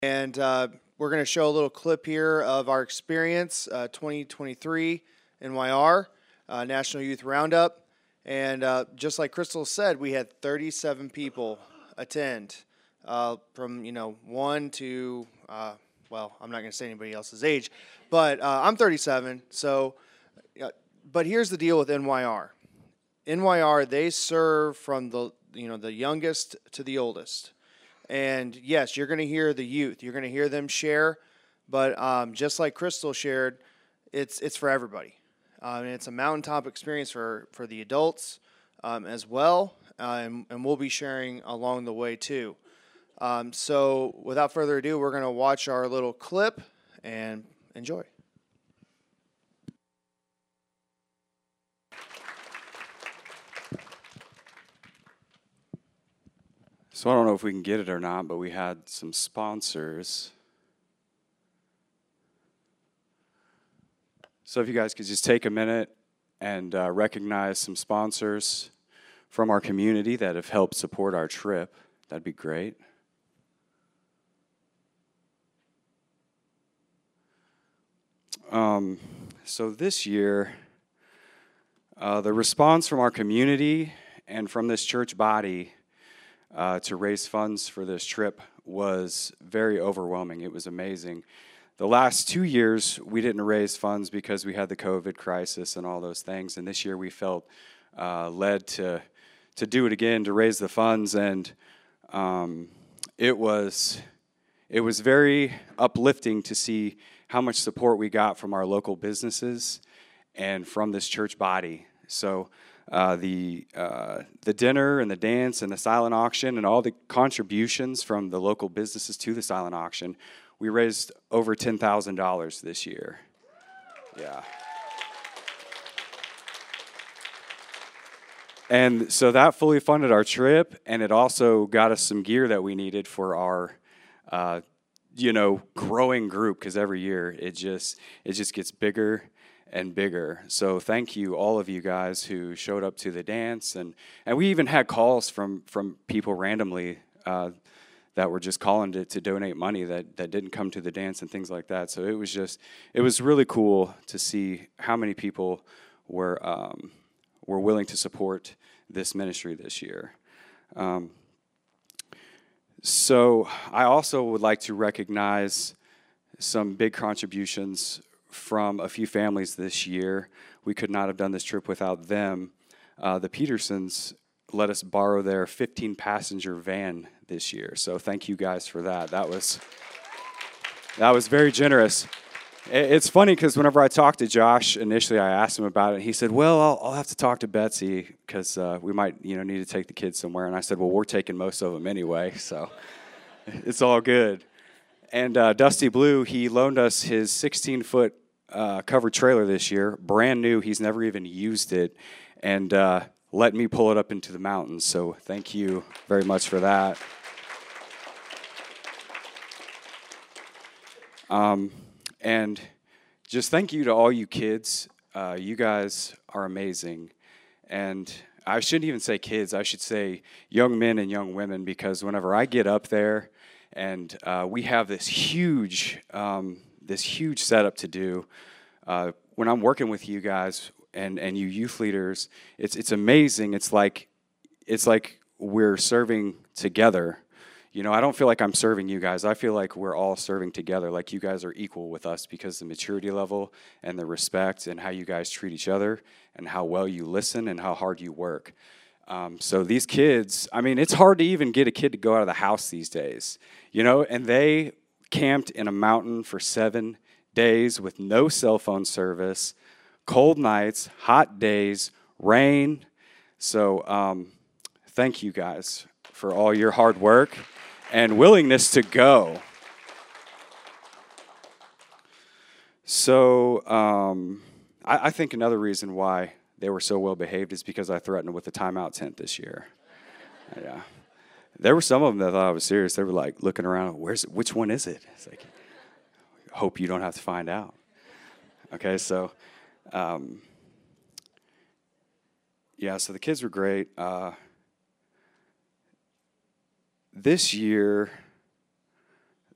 And we're going to show a little clip here of our experience, 2023 NYR, National Youth Roundup. And just like Crystal said, we had 37 people attend from, 1 to, well, I'm not going to say anybody else's age, but I'm 37. So, but here's the deal with NYR. NYR, they serve from the youngest to the oldest. And yes, you're going to hear the youth. You're going to hear them share, but just like Crystal shared, it's for everybody. And it's a mountaintop experience for the adults as well, and we'll be sharing along the way too. So without further ado, we're going to watch our little clip and enjoy. So I don't know if we can get it or not, but we had some sponsors. So if you guys could just take a minute and recognize some sponsors from our community that have helped support our trip, that'd be great. So this year, the response from our community and from this church body to raise funds for this trip was very overwhelming. It was amazing. The last 2 years, we didn't raise funds because we had the COVID crisis and all those things. And this year, we felt led to do it again, to raise the funds. And it was very uplifting to see how much support we got from our local businesses and from this church body. So the dinner and the dance and the silent auction and all the contributions from the local businesses to the silent auction, we raised over $10,000 this year. Yeah. And so that fully funded our trip, and it also got us some gear that we needed for our growing group, because every year it just gets bigger and bigger. So thank you, all of you guys who showed up to the dance, and we even had calls from people randomly that were just calling to donate money that didn't come to the dance and things like that. So it was really cool to see how many people were willing to support this ministry this year. So I also would like to recognize some big contributions from a few families this year. We could not have done this trip without them. The Petersons let us borrow their 15-passenger van this year. So thank you guys for that. That was very generous. It's funny because whenever I talked to Josh initially, I asked him about it. He said, "Well, I'll have to talk to Betsy because we might, need to take the kids somewhere." And I said, "Well, we're taking most of them anyway, so it's all good." And Dusty Blue, he loaned us his 16-foot covered trailer this year, brand new. He's never even used it, and let me pull it up into the mountains. So thank you very much for that. And just thank you to all you kids. You guys are amazing. And I shouldn't even say kids. I should say young men and young women, because whenever I get up there and we have this huge setup to do, when I'm working with you guys and you youth leaders, it's amazing. It's like we're serving together. I don't feel like I'm serving you guys. I feel like we're all serving together, like you guys are equal with us, because the maturity level and the respect and how you guys treat each other and how well you listen and how hard you work. So these kids, it's hard to even get a kid to go out of the house these days, and they camped in a mountain for 7 days with no cell phone service, cold nights, hot days, rain. So thank you guys for all your hard work and willingness to go. So I think another reason why they were so well behaved is because I threatened with a timeout tent this year. Yeah, there were some of them that thought I was serious. They were like looking around, which one is it? It's like, hope you don't have to find out. Okay, so so the kids were great. This year,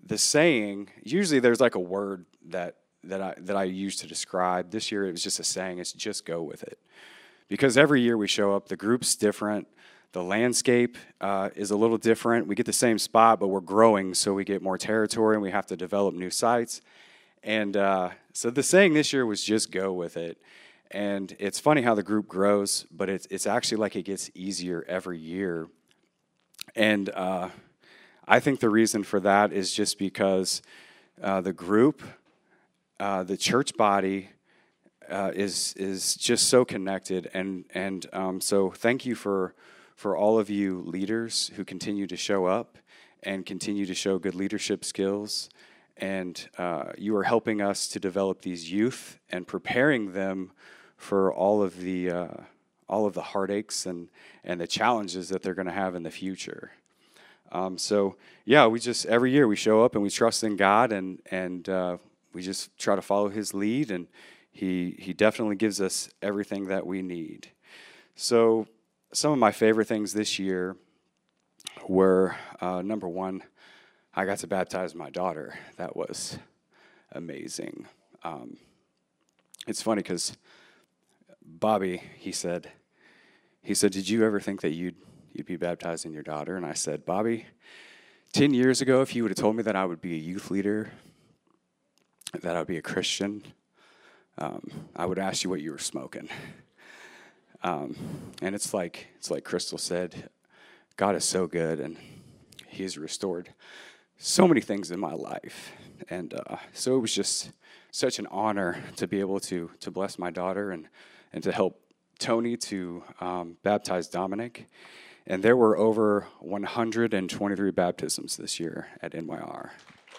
the saying, usually there's like a word that I use to describe. This year it was just a saying. It's just go with it. Because every year we show up, the group's different. The landscape is a little different. We get the same spot, but we're growing, so we get more territory, and we have to develop new sites. And so the saying this year was just go with it. And it's funny how the group grows, but it's actually like it gets easier every year. And I think the reason for that is just because the group, the church body, is just so connected. And so thank you for all of you leaders who continue to show up and continue to show good leadership skills. And you are helping us to develop these youth and preparing them for all of the heartaches and the challenges that they're going to have in the future. So yeah, we just every year we show up and we trust in God and we just try to follow His lead, and He definitely gives us everything that we need. So some of my favorite things this year were number one, I got to baptize my daughter. That was amazing. It's funny because Bobby, he said, did you ever think that you'd be baptizing your daughter? And I said, Bobby, 10 years ago, if you would have told me that I would be a youth leader, that I would be a Christian, I would ask you what you were smoking. And it's like Crystal said, God is so good, and He has restored so many things in my life. And so it was just such an honor to be able to bless my daughter and to help Tony to baptize Dominic. And there were over 123 baptisms this year at NYR.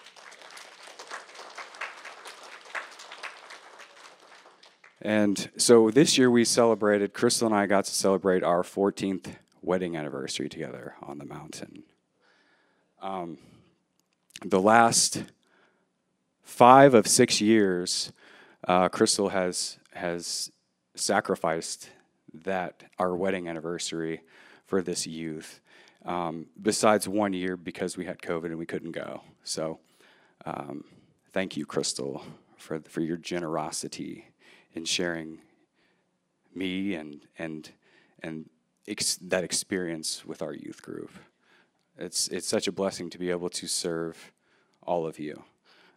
And so this year Crystal and I got to celebrate our 14th wedding anniversary together on the mountain. The last 5 of 6 years, Crystal has sacrificed our wedding anniversary for this youth, besides 1 year because we had COVID and we couldn't go. So thank you, Crystal, for your generosity in sharing me and that experience with our youth group. It's such a blessing to be able to serve all of you.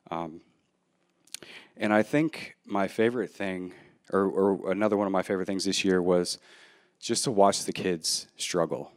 And I think my favorite thing, or another one of my favorite things this year, was just to watch the kids struggle.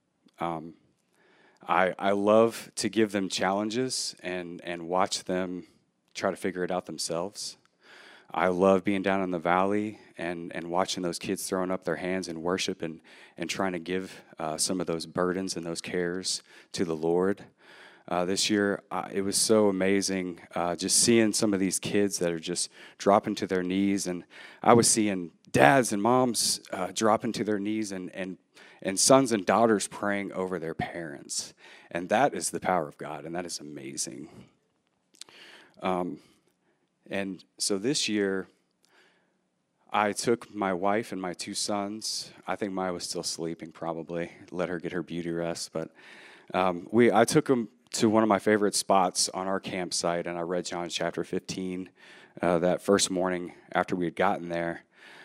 I love to give them challenges and watch them try to figure it out themselves. I love being down in the valley and watching those kids throwing up their hands in worship and trying to give some of those burdens and those cares to the Lord. This year, it was so amazing just seeing some of these kids that are just dropping to their knees. And I was seeing dads and moms dropping to their knees and sons and daughters praying over their parents. And that is the power of God, and that is amazing. And so this year, I took my wife and my 2 sons. I think Maya was still sleeping probably. Let her get her beauty rest. But I took them to one of my favorite spots on our campsite, and I read John chapter 15 that first morning after we had gotten there.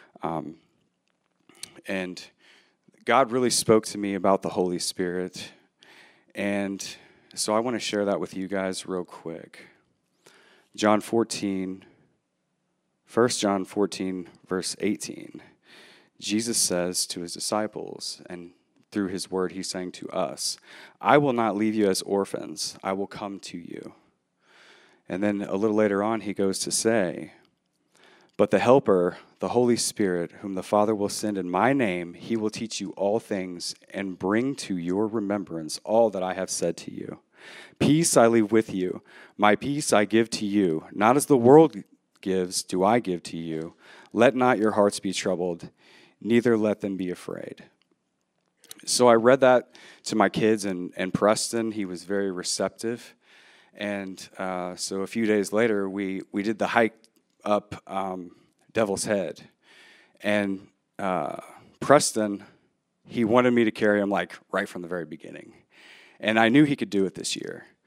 And God really spoke to me about the Holy Spirit. And so I want to share that with you guys real quick. John 14, 1 John 14, verse 18. Jesus says to His disciples, and through His word He's saying to us, I will not leave you as orphans. I will come to you. And then a little later on He goes to say, but the Helper, the Holy Spirit, whom the Father will send in my name, He will teach you all things and bring to your remembrance all that I have said to you. Peace I leave with you. My peace I give to you. Not as the world gives, do I give to you. Let not your hearts be troubled, neither let them be afraid. So I read that to my kids, and Preston, he was very receptive. And so a few days later, we did the hike up Devil's Head. And Preston, he wanted me to carry him like right from the very beginning. And I knew he could do it this year.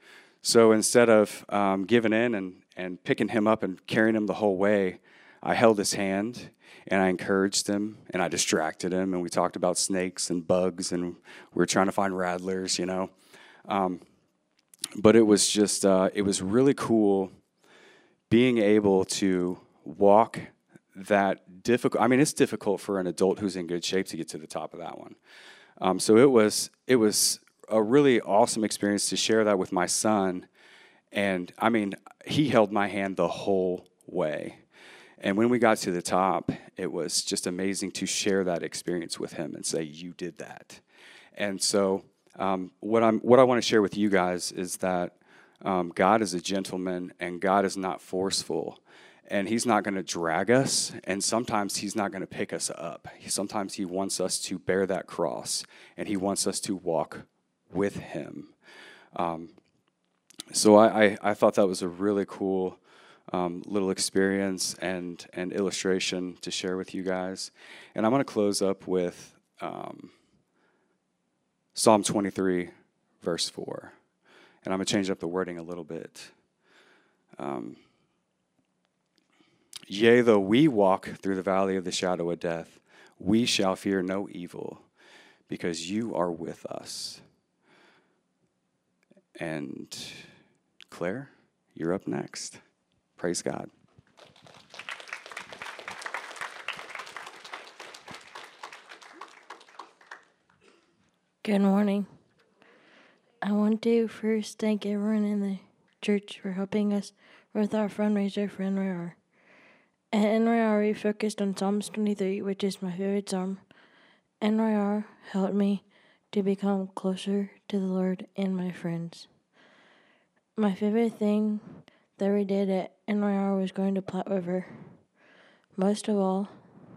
So instead of giving in and picking him up and carrying him the whole way, I held his hand and I encouraged him and I distracted him, and we talked about snakes and bugs and we were trying to find rattlers, you know. But it was just, it was really cool being able to walk that difficult. I mean, it's difficult for an adult who's in good shape to get to the top of that one. So it was a really awesome experience to share that with my son. And I mean, he held my hand the whole way. And when we got to the top, it was just amazing to share that experience with him and say, "You did that." And so, what I want to share with you guys is that God is a gentleman and God is not forceful, and He's not going to drag us, and sometimes He's not going to pick us up. Sometimes He wants us to bear that cross, and He wants us to walk with Him. So I thought that was a really cool little experience and illustration to share with you guys. And I'm going to close up with Psalm 23, verse 4. And I'm going to change up the wording a little bit. Yea, though we walk through the valley of the shadow of death, we shall fear no evil, because you are with us. And Claire, you're up next. Praise God. Good morning. I want to first thank everyone in the church for helping us with our fundraiser for NYR. At NYR, we focused on Psalms 23, which is my favorite psalm. NYR helped me to become closer to the Lord and my friends. My favorite thing that we did at NYR was going to Platte River. Most of all,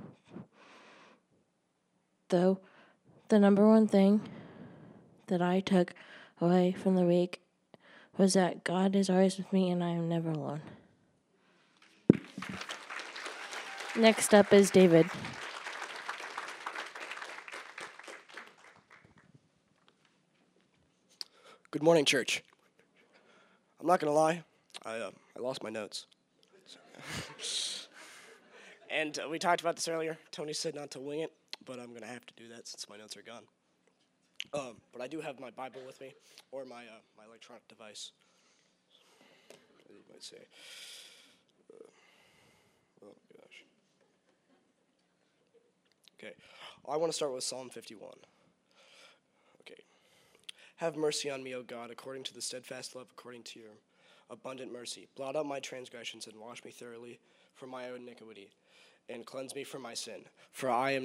though, the number one thing that I took away from the week was that God is always with me and I am never alone. Next up is David. Good morning, church. I'm not going to lie, I lost my notes. And we talked about this earlier. Tony said not to wing it, but I'm going to have to do that since my notes are gone. But I do have my Bible with me, or my electronic device. As you might say. Oh, gosh. Okay. I want to start with Psalm 51. Okay. Have mercy on me, O God, according to the steadfast love, according to your abundant mercy. Blot out my transgressions and wash me thoroughly from my own iniquity, and cleanse me from my sin. For I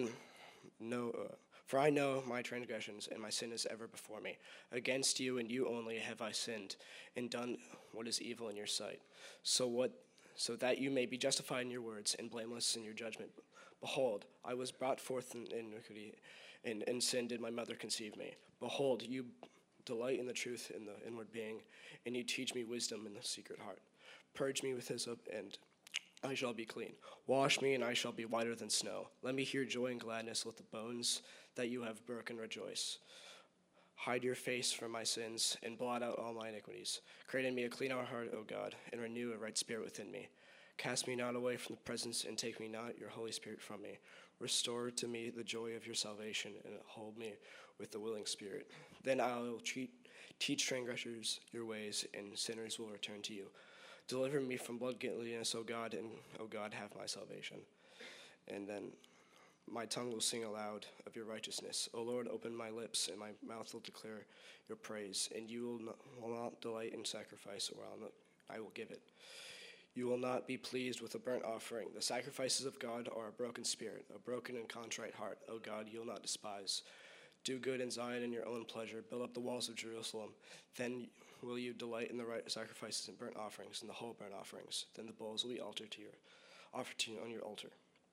know my transgressions, and my sin is ever before me. Against you and you only have I sinned, and done what is evil in your sight, so that you may be justified in your words and blameless in your judgment. Behold, I was brought forth in iniquity, and in sin did my mother conceive me. Behold, you delight in the truth in the inward being, and you teach me wisdom in the secret heart. Purge me with hyssop, and I shall be clean. Wash me, and I shall be whiter than snow. Let me hear joy and gladness. Let the bones that you have broken rejoice. Hide your face from my sins, and blot out all my iniquities. Create in me a clean heart, O God, and renew a right spirit within me. Cast me not away from the presence, and take me not your Holy Spirit from me. Restore to me the joy of your salvation, and hold me with the willing spirit. Then I will teach transgressors your ways, and sinners will return to you. Deliver me from bloodguiltiness, O God, and, O God, have my salvation. And then my tongue will sing aloud of your righteousness. O Lord, open my lips, and my mouth will declare your praise. And you will not delight in sacrifice, or I will give it. You will not be pleased with a burnt offering. The sacrifices of God are a broken spirit, a broken and contrite heart. O God, you will not despise. Do good in Zion in your own pleasure. Build up the walls of Jerusalem. Then will you delight in the right sacrifices and burnt offerings, and the whole burnt offerings. Then the bulls will be offered to you on your altar.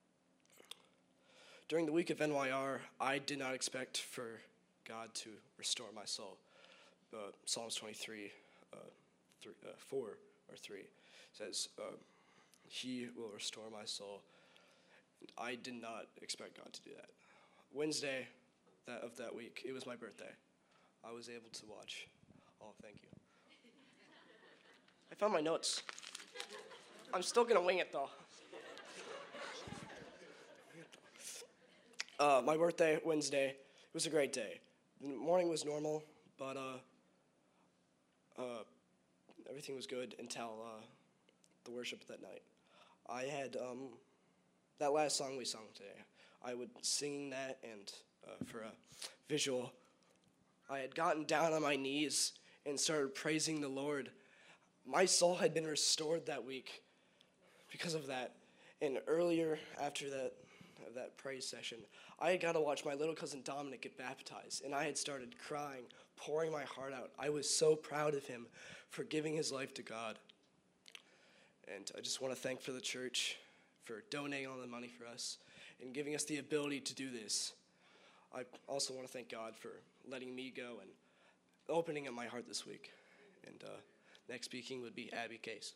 During the week of NYR, I did not expect for God to restore my soul. Psalms 23, 4 or 3 says, He will restore my soul. I did not expect God to do that. Wednesday of that week, it was my birthday. I was able to watch. Oh, thank you. I found my notes. I'm still going to wing it, though. My birthday, Wednesday, it was a great day. The morning was normal, but everything was good until the worship that night. I had that last song we sung today. I would sing that, and for a visual, I had gotten down on my knees and started praising the Lord. My soul had been restored that week because of that. And earlier, after that praise session, I had got to watch my little cousin Dominic get baptized, and I had started crying, pouring my heart out. I was so proud of him for giving his life to God. And I just want to thank for the church for donating all the money for us and giving us the ability to do this. I also want to thank God for letting me go and opening up my heart this week. And next speaking would be Abby Case.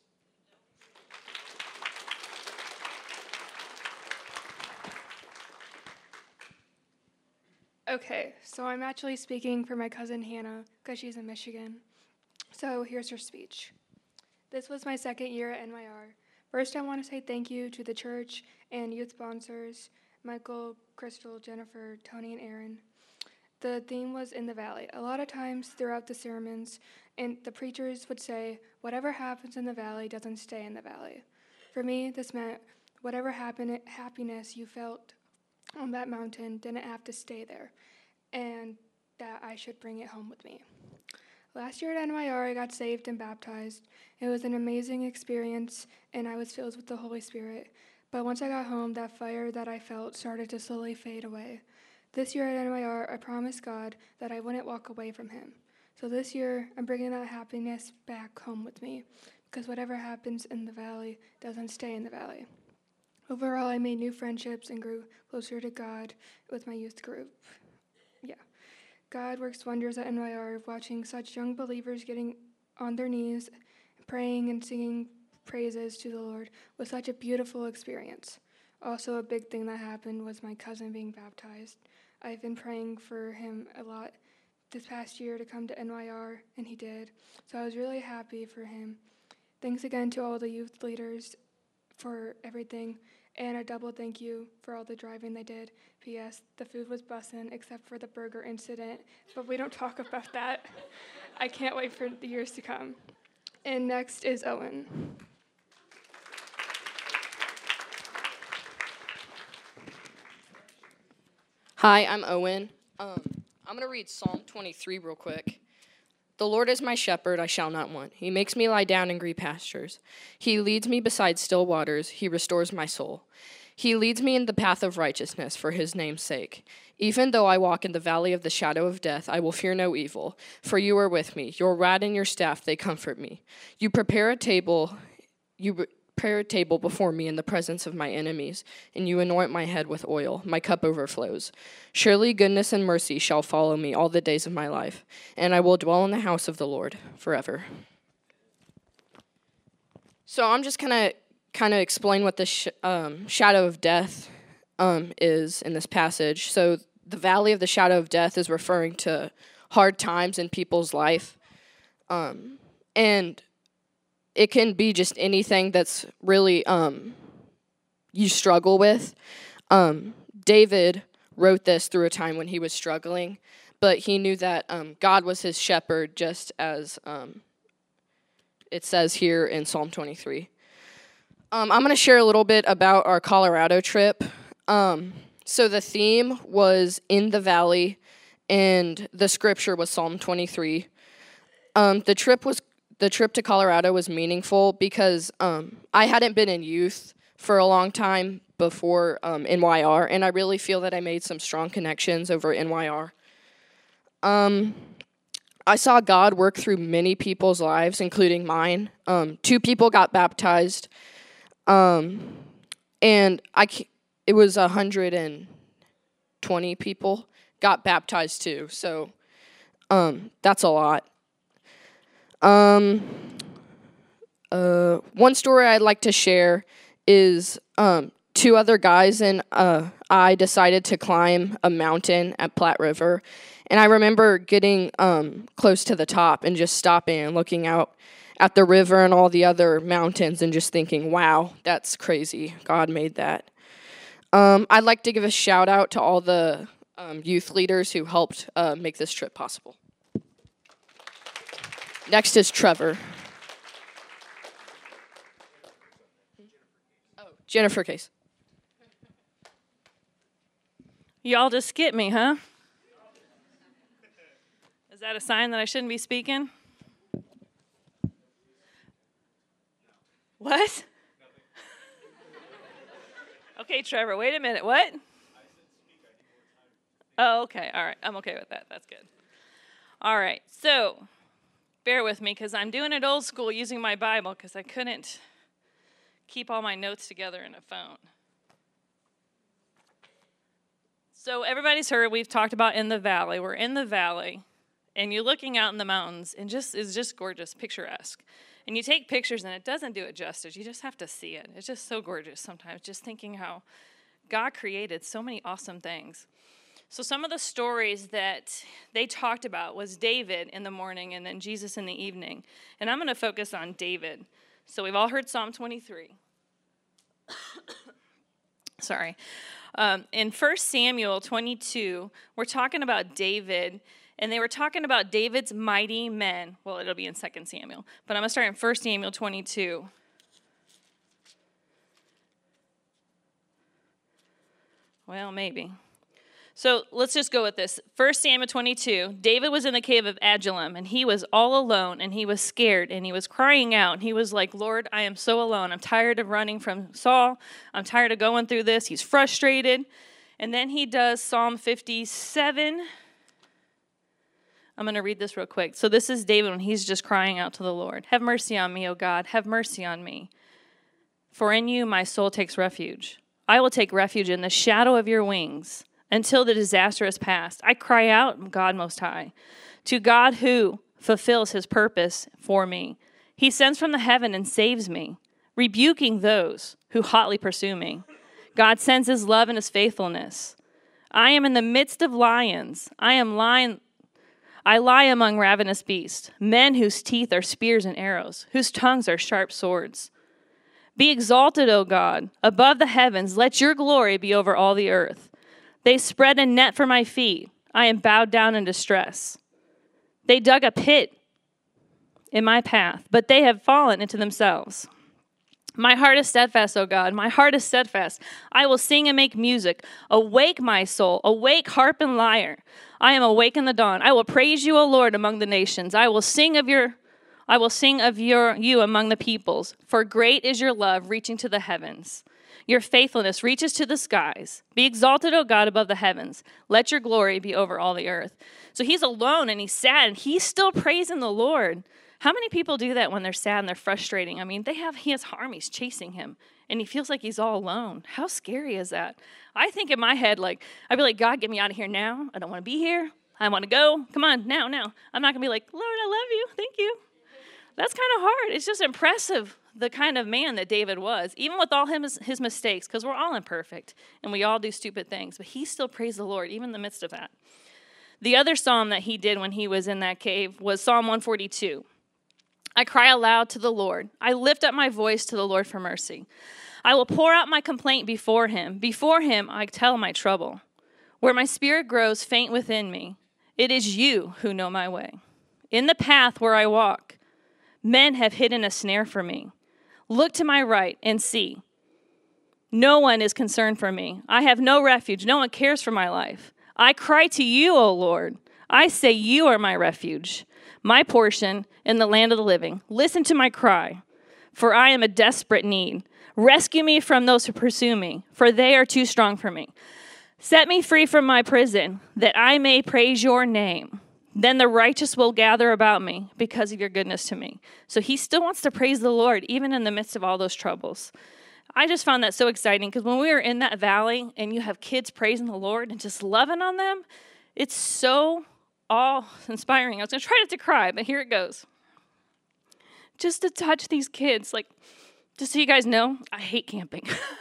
Okay, so I'm actually speaking for my cousin Hannah because she's in Michigan. So here's her speech. This was my second year at NYR. First, I want to say thank you to the church and youth sponsors, Michael, Crystal, Jennifer, Tony, and Aaron. The theme was in the valley. A lot of times throughout the sermons, and the preachers would say, whatever happens in the valley doesn't stay in the valley. For me, this meant whatever happiness you felt on that mountain didn't have to stay there, and that I should bring it home with me. Last year at NYR, I got saved and baptized. It was an amazing experience, and I was filled with the Holy Spirit. But once I got home, that fire that I felt started to slowly fade away. This year at NYR, I promised God that I wouldn't walk away from him. So this year, I'm bringing that happiness back home with me, because whatever happens in the valley doesn't stay in the valley. Overall, I made new friendships and grew closer to God with my youth group. Yeah. God works wonders at NYR, watching such young believers getting on their knees, praying and singing praises to the Lord was such a beautiful experience. Also, a big thing that happened was my cousin being baptized. I've been praying for him a lot this past year to come to NYR, and he did. So I was really happy for him. Thanks again to all the youth leaders for everything, and a double thank you for all the driving they did. P.S. The food was bussin', except for the burger incident, but we don't talk about that. I can't wait for the years to come. And next is Owen. Hi, I'm Owen. I'm going to read Psalm 23 real quick. The Lord is my shepherd, I shall not want. He makes me lie down in green pastures. He leads me beside still waters. He restores my soul. He leads me in the path of righteousness for his name's sake. Even though I walk in the valley of the shadow of death, I will fear no evil, for you are with me. Your rod and your staff, they comfort me. You prepare a table before me in the presence of my enemies, and you anoint my head with oil. My cup overflows. Surely goodness and mercy shall follow me all the days of my life, and I will dwell in the house of the Lord forever. So I'm just kind of explain what the shadow of death is in this passage. So the valley of the shadow of death is referring to hard times in people's life, and it can be just anything that's really you struggle with. David wrote this through a time when he was struggling, but he knew that God was his shepherd, just as it says here in Psalm 23. I'm going to share a little bit about our Colorado trip. So the theme was in the valley, and the scripture was Psalm 23. The trip to Colorado was meaningful because I hadn't been in youth for a long time before NYR, and I really feel that I made some strong connections over NYR. I saw God work through many people's lives, including mine. 2 people got baptized, and it was 120 people got baptized too, so that's a lot. One story I'd like to share is 2 other guys and I decided to climb a mountain at Platte River, and I remember getting close to the top and just stopping and looking out at the river and all the other mountains and just thinking, wow, that's crazy. God made that. I'd like to give a shout out to all the youth leaders who helped make this trip possible. Next is Trevor. Oh, Jennifer Case. Y'all just skip me, huh? Is that a sign that I shouldn't be speaking? What? Okay, Trevor, wait a minute. What? Oh, okay. All right. I'm okay with that. That's good. All right. So, bear with me because I'm doing it old school using my Bible because I couldn't keep all my notes together in a phone. So, everybody's heard we've talked about in the valley. We're in the valley, and you're looking out in the mountains, and it's just gorgeous, picturesque. And you take pictures, and it doesn't do it justice. You just have to see it. It's just so gorgeous sometimes, just thinking how God created so many awesome things. So some of the stories that they talked about was David in the morning and then Jesus in the evening. And I'm going to focus on David. So we've all heard Psalm 23. Sorry. In 1 Samuel 22, we're talking about David. And they were talking about David's mighty men. Well, it'll be in 2 Samuel. But I'm going to start in 1 Samuel 22. Well, maybe. So let's just go with this. 1 Samuel 22, David was in the cave of Adullam, and he was all alone, and he was scared, and he was crying out. And he was like, Lord, I am so alone. I'm tired of running from Saul. I'm tired of going through this. He's frustrated. And then he does Psalm 57. I'm going to read this real quick. So this is David when he's just crying out to the Lord. Have mercy on me, O God. Have mercy on me. For in you my soul takes refuge. I will take refuge in the shadow of your wings until the disaster is past. I cry out, God Most High, to God who fulfills his purpose for me. He sends from the heaven and saves me, rebuking those who hotly pursue me. God sends his love and his faithfulness. I am in the midst of lions. I lie among ravenous beasts, men whose teeth are spears and arrows, whose tongues are sharp swords. Be exalted, O God, above the heavens. Let your glory be over all the earth. They spread a net for my feet. I am bowed down in distress. They dug a pit in my path, but they have fallen into themselves. My heart is steadfast, O God. My heart is steadfast. I will sing and make music. Awake, my soul. Awake, harp and lyre. I am awake in the dawn. I will praise you, O Lord, among the nations. I will sing of you among the peoples. For great is your love, reaching to the heavens. Your faithfulness reaches to the skies. Be exalted, O God, above the heavens. Let your glory be over all the earth. So he's alone and he's sad and he's still praising the Lord. How many people do that when they're sad and they're frustrating? I mean, he has armies chasing him and he feels like he's all alone. How scary is that? I think in my head, I'd be like, God, get me out of here now. I don't want to be here. I want to go. Come on, now. I'm not going to be like, Lord, I love you. Thank you. That's kind of hard. It's just impressive, the kind of man that David was, even with all his mistakes, because we're all imperfect, and we all do stupid things, but he still praised the Lord, even in the midst of that. The other psalm that he did when he was in that cave was Psalm 142. I cry aloud to the Lord. I lift up my voice to the Lord for mercy. I will pour out my complaint before him. Before him I tell my trouble. Where my spirit grows faint within me, it is you who know my way. In the path where I walk, men have hidden a snare for me. Look to my right and see. No one is concerned for me. I have no refuge. No one cares for my life. I cry to you, O Lord. I say you are my refuge, my portion in the land of the living. Listen to my cry, for I am a desperate need. Rescue me from those who pursue me, for they are too strong for me. Set me free from my prison, that I may praise your name. Then the righteous will gather about me because of your goodness to me. So he still wants to praise the Lord, even in the midst of all those troubles. I just found that so exciting because when we were in that valley and you have kids praising the Lord and just loving on them, it's so awe-inspiring. I was going to try not to cry, but here it goes. Just to touch these kids, just so you guys know, I hate camping.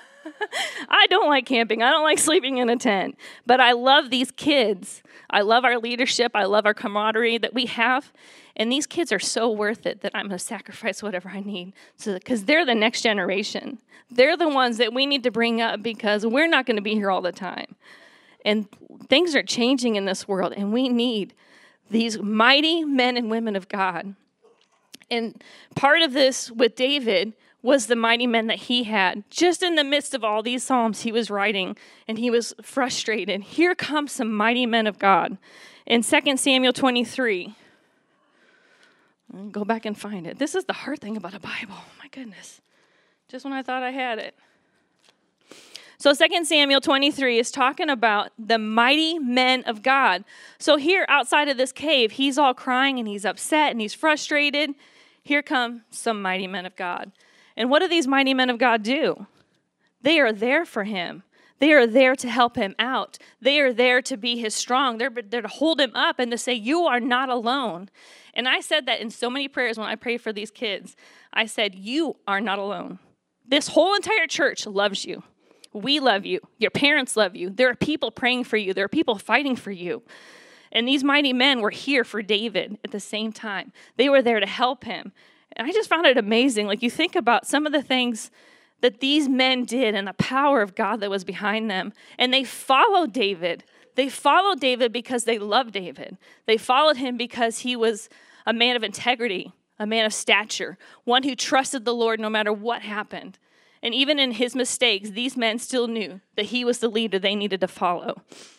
I don't like camping. I don't like sleeping in a tent. But I love these kids. I love our leadership. I love our camaraderie that we have. And these kids are so worth it that I'm going to sacrifice whatever I need, because they're the next generation. They're the ones that we need to bring up because we're not going to be here all the time. And things are changing in this world, and we need these mighty men and women of God. And part of this with David was the mighty men that he had. Just in the midst of all these Psalms he was writing, and he was frustrated. Here comes some mighty men of God. In 2 Samuel 23, I'll go back and find it. This is the hard thing about a Bible. My goodness. Just when I thought I had it. So 2 Samuel 23 is talking about the mighty men of God. So here outside of this cave, he's all crying and he's upset and he's frustrated. Here come some mighty men of God. And what do these mighty men of God do? They are there for him. They are there to help him out. They are there to be his strong. They're there to hold him up and to say, you are not alone. And I said that in so many prayers when I pray for these kids. I said, you are not alone. This whole entire church loves you. We love you. Your parents love you. There are people praying for you. There are people fighting for you. And these mighty men were here for David at the same time. They were there to help him. And I just found it amazing. Like, you think about some of the things that these men did and the power of God that was behind them. And they followed David. They followed David because they loved David. They followed him because he was a man of integrity, a man of stature, one who trusted the Lord no matter what happened. And even in his mistakes, these men still knew that he was the leader they needed to follow.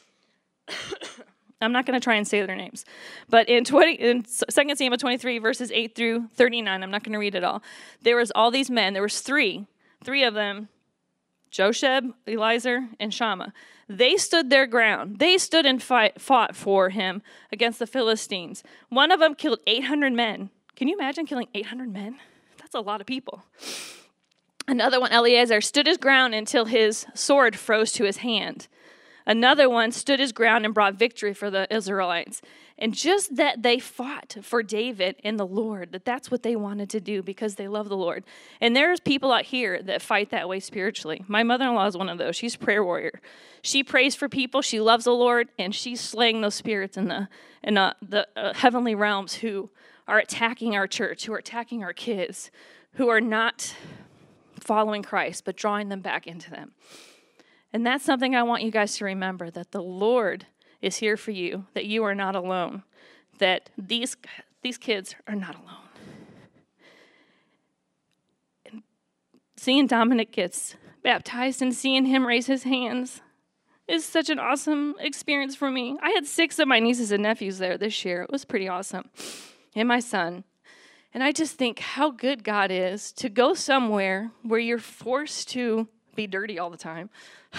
I'm not going to try and say their names. But in 2 Samuel 23, verses 8 through 39, I'm not going to read it all. There was all these men. There was three of them, Josheb, Eliezer, and Shammah. They stood their ground. They stood and fought for him against the Philistines. One of them killed 800 men. Can you imagine killing 800 men? That's a lot of people. Another one, Eliezer, stood his ground until his sword froze to his hand. Another one stood his ground and brought victory for the Israelites. And just that they fought for David and the Lord, that's what they wanted to do because they love the Lord. And there's people out here that fight that way spiritually. My mother-in-law is one of those. She's a prayer warrior. She prays for people. She loves the Lord, and she's slaying those spirits in the heavenly realms who are attacking our church, who are attacking our kids, who are not following Christ, but drawing them back into them. And that's something I want you guys to remember, that the Lord is here for you, that you are not alone, that these kids are not alone. And seeing Dominic gets baptized and seeing him raise his hands is such an awesome experience for me. I had 6 of my nieces and nephews there this year. It was pretty awesome. And my son. And I just think how good God is to go somewhere where you're forced to be dirty all the time.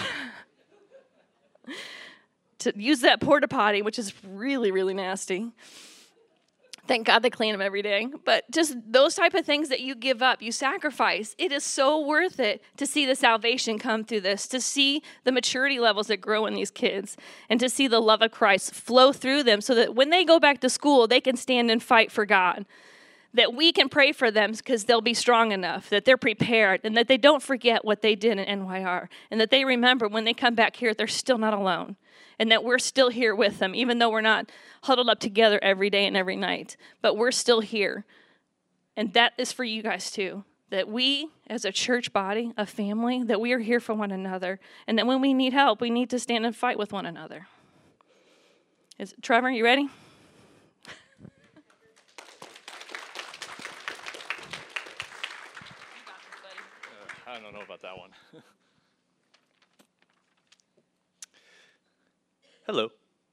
To use that porta potty, which is really, really nasty. Thank God they clean them every day. But just those type of things that you give up, you sacrifice, it is so worth it to see the salvation come through this, to see the maturity levels that grow in these kids, and to see the love of Christ flow through them so that when they go back to school, they can stand and fight for God. That we can pray for them because they'll be strong enough, that they're prepared, and that they don't forget what they did in NYR, and that they remember when they come back here, they're still not alone, and that we're still here with them, even though we're not huddled up together every day and every night, but we're still here. And that is for you guys too, that we as a church body, a family, that we are here for one another, and that when we need help, we need to stand and fight with one another. Trevor, you ready? I don't know about that one. Hello.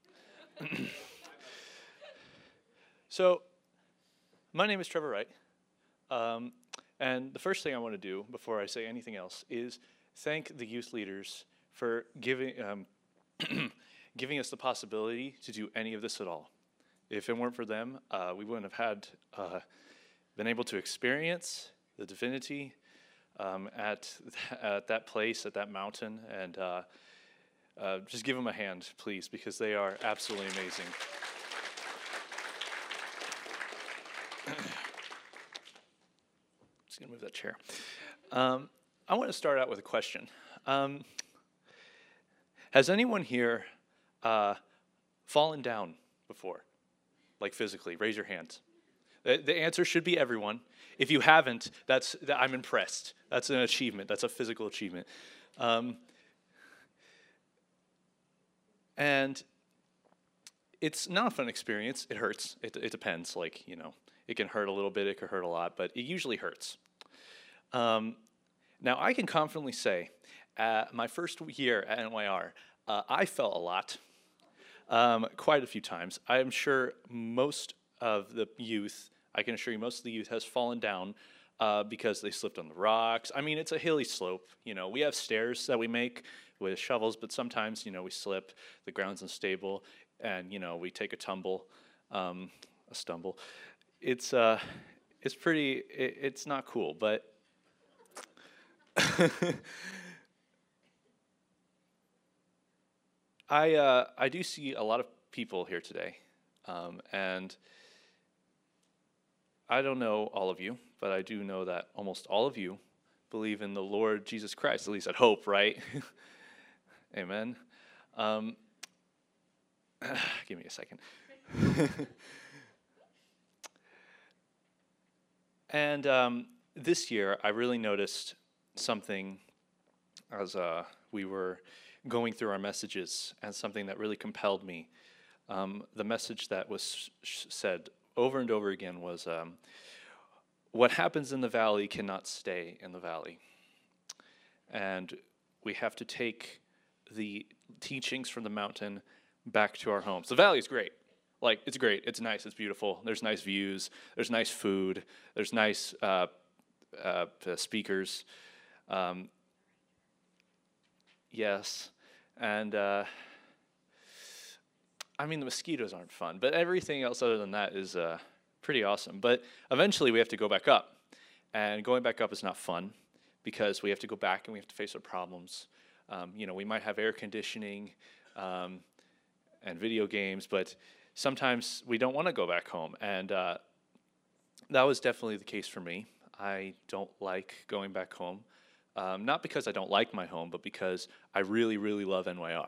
So, my name is Trevor Wright, and the first thing I want to do before I say anything else is thank the youth leaders for giving us the possibility to do any of this at all. If it weren't for them, we wouldn't have been able to experience the divinity at that place, at that mountain, and just give them a hand, please, because they are absolutely amazing. Just gonna move that chair. I want to start out with a question. Has anyone here fallen down before, like physically? Raise your hands. The answer should be everyone. If you haven't, I'm impressed. That's an achievement. That's a physical achievement. And it's not a fun experience. It hurts. It depends. Like, it can hurt a little bit. It could hurt a lot, but it usually hurts. Now, I can confidently say, my first year at NYR, I fell a lot, quite a few times. I am sure most of the youth, I can assure you most of the youth has fallen down because they slipped on the rocks. I mean, it's a hilly slope. We have stairs that we make with shovels, but sometimes, we slip, the ground's unstable, and, we take a tumble, a stumble. It's pretty, it's not cool, but I do see a lot of people here today, and I don't know all of you, but I do know that almost all of you believe in the Lord Jesus Christ, at least I'd hope, right? Amen. Give me a second. And this year, I really noticed something as we were going through our messages, and something that really compelled me. The message that was said over and over again was, what happens in the valley cannot stay in the valley. And we have to take the teachings from the mountain back to our homes. The valley is great. Like, it's great. It's nice. It's beautiful. There's nice views. There's nice food. There's nice speakers. Yes. And, I mean, the mosquitoes aren't fun, but everything else other than that is pretty awesome. But eventually we have to go back up. And going back up is not fun because we have to go back and we have to face our problems. We might have air conditioning and video games, but sometimes we don't want to go back home. And that was definitely the case for me. I don't like going back home. Not because I don't like my home, but because I really, really love NYR.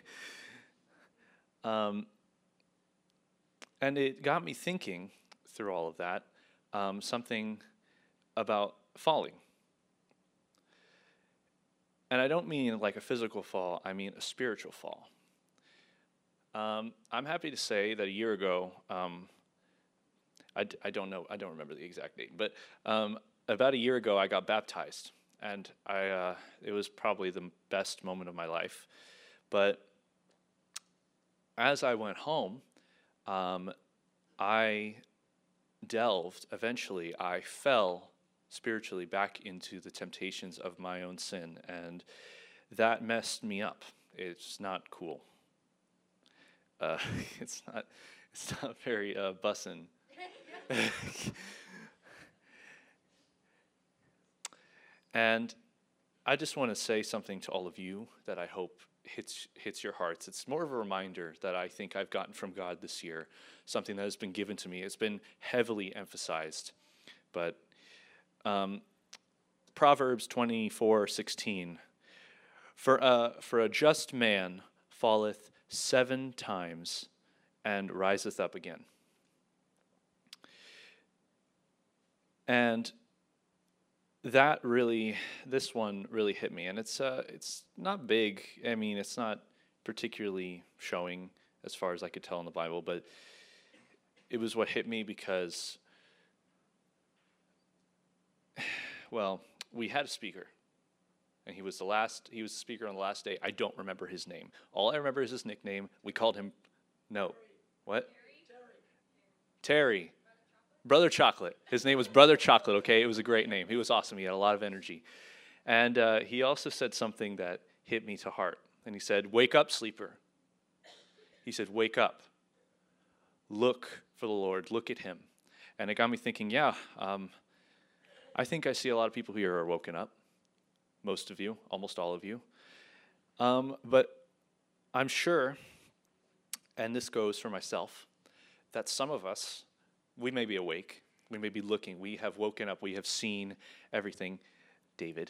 And it got me thinking through all of that, something about falling. And I don't mean like a physical fall, I mean a spiritual fall. I'm happy to say that a year ago, I don't remember the exact date, but about a year ago I got baptized. And it was probably the best moment of my life. But as I went home, I fell spiritually back into the temptations of my own sin, and that messed me up. It's not cool. It's not very bussin'. And I just want to say something to all of you that I hope hits your hearts. It's more of a reminder that I think I've gotten from God this year, something that has been given to me. It's been heavily emphasized. But Proverbs 24:16, for a just man falleth 7 times and riseth up again. And this one really hit me, and it's not big. I mean, it's not particularly showing as far as I could tell in the Bible, but it was what hit me because, well, we had a speaker, and he was the speaker on the last day. I don't remember his name. All I remember is his nickname. We called him, Terry. Brother Chocolate. His name was Brother Chocolate, okay? It was a great name. He was awesome. He had a lot of energy. And he also said something that hit me to heart. And he said, wake up, sleeper. He said, wake up. Look for the Lord. Look at him. And it got me thinking, I think I see a lot of people here are woken up. Most of you, almost all of you. But I'm sure, and this goes for myself, that some of us, we may be awake, we may be looking, we have woken up, we have seen everything, David.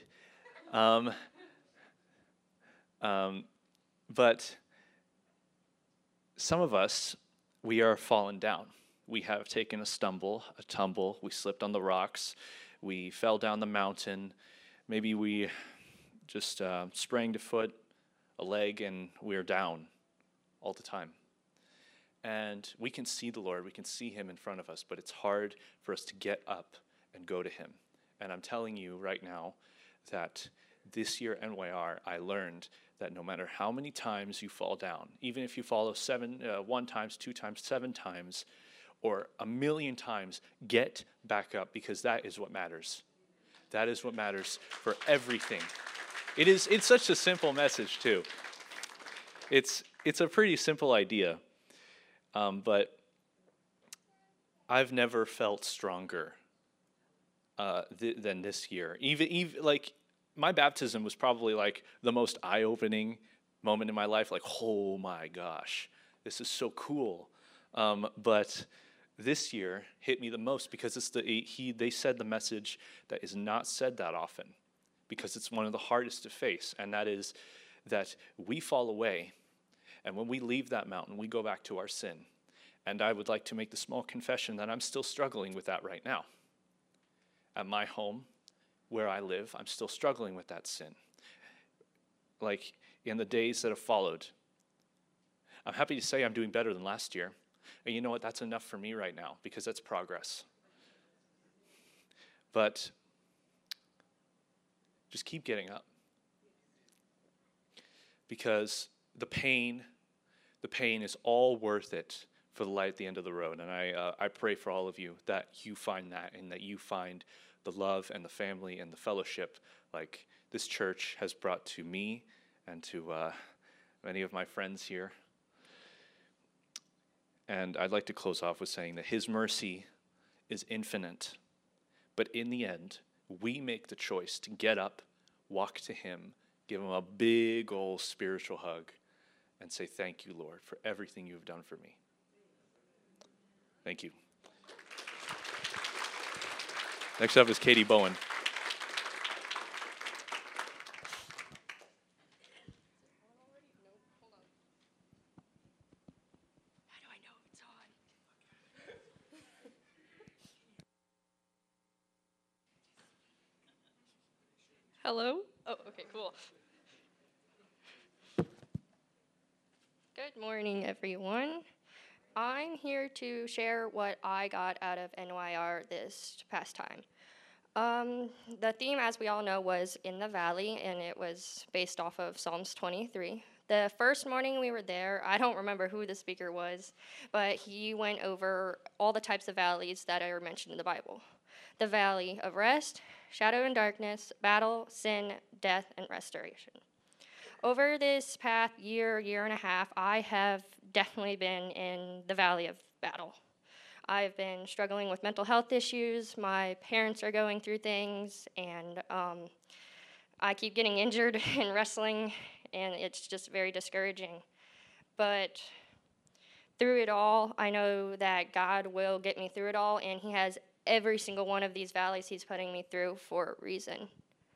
But some of us, we are fallen down. we have taken a stumble, a tumble. We slipped on the rocks. We fell down the mountain. Maybe we just sprained a foot, a leg, and we're down all the time. And we can see the Lord. We can see him in front of us, but it's hard for us to get up and go to him. And I'm telling you right now that this year at NYR, I learned that no matter how many times you fall down, even if you fall 1 times, 2 times, 7 times, or 1,000,000 times, get back up, because that is what matters. That is what matters for everything. It's such a simple message too. It's a pretty simple idea, but I've never felt stronger than this year. Even like my baptism was probably like the most eye-opening moment in my life. Like, oh my gosh, this is so cool. But this year hit me the most because they said the message that is not said that often, because it's one of the hardest to face, and that is that we fall away, and when we leave that mountain, we go back to our sin. And I would like to make the small confession that I'm still struggling with that right now. At my home, where I live, I'm still struggling with that sin. Like in the days that have followed, I'm happy to say I'm doing better than last year. And you know what? That's enough for me right now, because that's progress. But just keep getting up. Because the pain is all worth it for the light at the end of the road. And I pray for all of you that you find that, and that you find the love and the family and the fellowship like this church has brought to me and to many of my friends here. And I'd like to close off with saying that his mercy is infinite, but in the end, we make the choice to get up, walk to him, give him a big old spiritual hug, and say, thank you, Lord, for everything you've done for me. Thank you. Next up is Katie Bowen. Hello? Oh, okay, cool. Good morning, everyone. I'm here to share what I got out of NYR this past time. The theme, as we all know, was in the valley, and it was based off of Psalms 23. The first morning we were there, I don't remember who the speaker was, but he went over all the types of valleys that are mentioned in the Bible. The valley of rest, shadow and darkness, battle, sin, death, and restoration. Over this past year and a half, I have definitely been in the valley of battle. I've been struggling with mental health issues. My parents are going through things, and I keep getting injured in wrestling, and it's just very discouraging. But through it all, I know that God will get me through it all, and he has every single one of these valleys he's putting me through for a reason.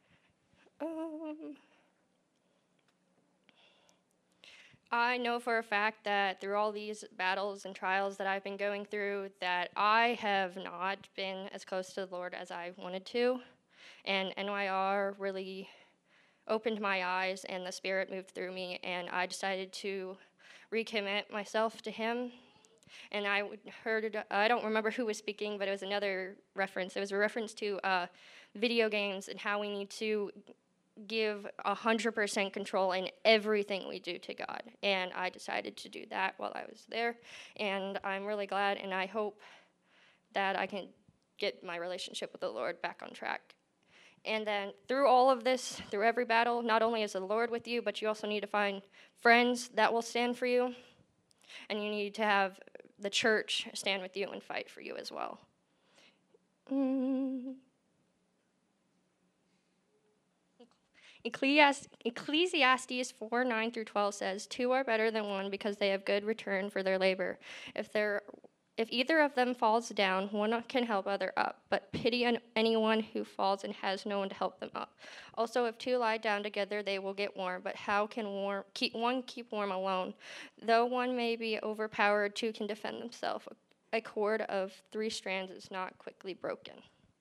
I know for a fact that through all these battles and trials that I've been going through, that I have not been as close to the Lord as I wanted to. And NYR really opened my eyes, and the Spirit moved through me, and I decided to recommit myself to him. And I don't remember who was speaking, but it was another reference. It was a reference to video games and how we need to give 100% control in everything we do to God. And I decided to do that while I was there. And I'm really glad, and I hope that I can get my relationship with the Lord back on track. And then through all of this, through every battle, not only is the Lord with you, but you also need to find friends that will stand for you. And you need to have the church stand with you and fight for you as well. Ecclesiastes 4:9-12 says, 2 are better than 1 because they have good return for their labor. If either of them falls down, one can help other up, but pity anyone who falls and has no one to help them up. Also, if 2 lie down together, they will get warm, but how can one keep warm alone? Though one may be overpowered, 2 can defend themselves. a cord of 3 strands is not quickly broken.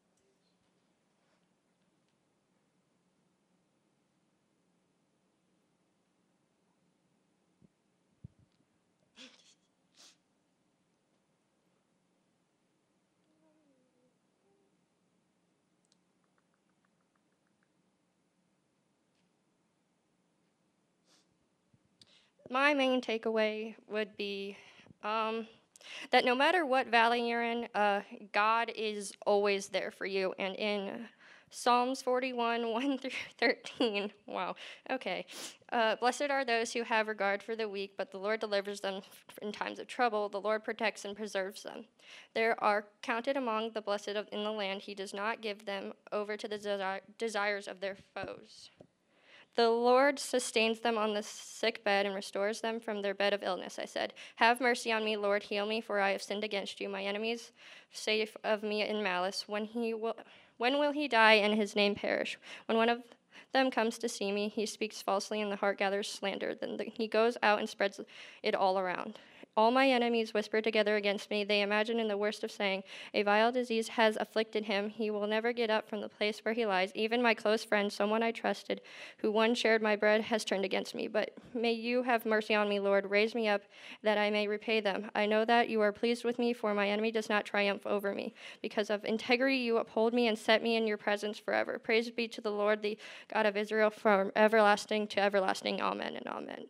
My main takeaway would be that no matter what valley you're in, God is always there for you. And in Psalms 41, 1 through 13, wow, okay. Blessed are those who have regard for the weak, but the Lord delivers them in times of trouble. The Lord protects and preserves them. There are counted among the blessed in the land. He does not give them over to the desires of their foes. The Lord sustains them on the sick bed and restores them from their bed of illness. I said, have mercy on me, Lord, heal me, for I have sinned against you. My enemies say of me in malice, when will he die and his name perish? When one of them comes to see me, he speaks falsely and the heart gathers slander. Then he goes out and spreads it all around. All my enemies whisper together against me. They imagine in the worst of saying, a vile disease has afflicted him. He will never get up from the place where he lies. Even my close friend, someone I trusted, who once shared my bread, has turned against me. But may you have mercy on me, Lord. Raise me up that I may repay them. I know that you are pleased with me, for my enemy does not triumph over me. Because of integrity you uphold me and set me in your presence forever. Praise be to the Lord, the God of Israel, from everlasting to everlasting. Amen and amen.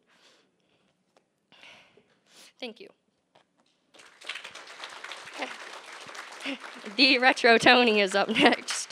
Thank you. The Retro Tony is up next.